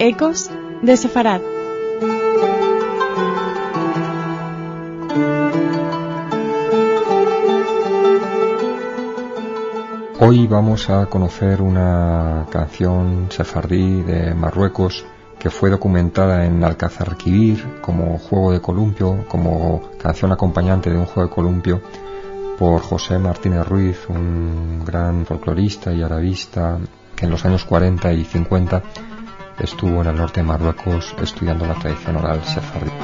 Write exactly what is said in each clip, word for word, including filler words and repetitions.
Ecos de Sefarad. Hoy vamos a conocer una canción sefardí de Marruecos que fue documentada en Alcazarquivir como juego de columpio, como canción acompañante de un juego de columpio, por José Martínez Ruiz, un gran folclorista y arabista que en los años cuarenta y cincuenta estuvo en el norte de Marruecos estudiando la tradición oral sefardí.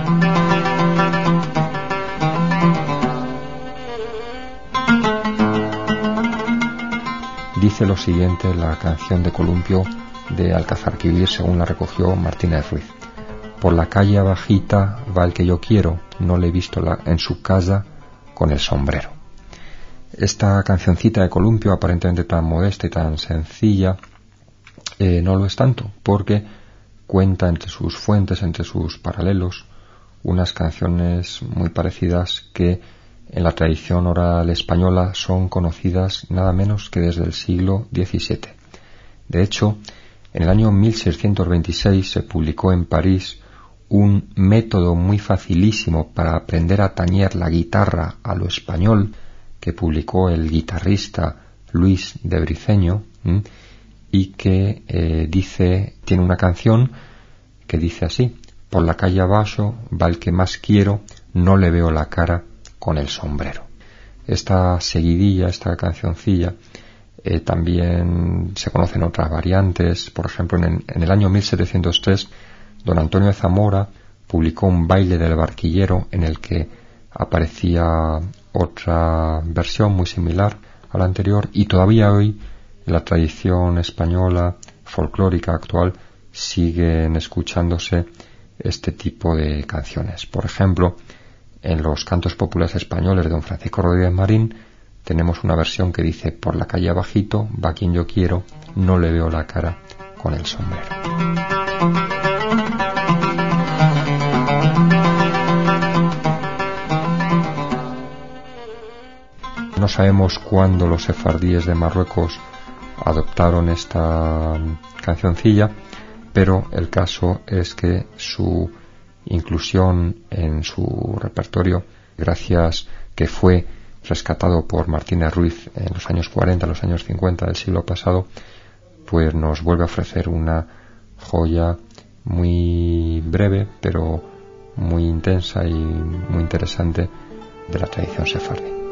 Dice lo siguiente la canción de columpio de Alcazarquivir según la recogió Martínez Ruiz: por la calle abajita va el que yo quiero, no le he visto la, en su casa con el sombrero. Esta cancioncita de columpio, aparentemente tan modesta y tan sencilla, eh, no lo es tanto, porque cuenta entre sus fuentes, entre sus paralelos, unas canciones muy parecidas que en la tradición oral española son conocidas nada menos que desde el siglo diecisiete. De hecho, en el año mil seiscientos veintiséis se publicó en París un método muy facilísimo para aprender a tañer la guitarra a lo español que publicó el guitarrista Luis de Briceño, ¿m? y que eh, dice, tiene una canción que dice así: por la calle abajo va el que más quiero, no le veo la cara con el sombrero. Esta seguidilla, esta cancioncilla, eh, también se conocen otras variantes. Por ejemplo, en, en el año mil setecientos tres, don Antonio de Zamora publicó un baile del barquillero en el que aparecía otra versión muy similar a la anterior, y todavía hoy en la tradición española folclórica actual siguen escuchándose este tipo de canciones. Por ejemplo, en los cantos populares españoles de don Francisco Rodríguez Marín tenemos una versión que dice: por la calle abajito va quien yo quiero, no le veo la cara con el sombrero. No sabemos cuándo los sefardíes de Marruecos adoptaron esta cancioncilla, pero el caso es que su inclusión en su repertorio, gracias que fue rescatado por Martínez Ruiz en los años cuarenta, en los años cincuenta del siglo pasado, pues nos vuelve a ofrecer una joya muy breve pero muy intensa y muy interesante de la tradición sefardí.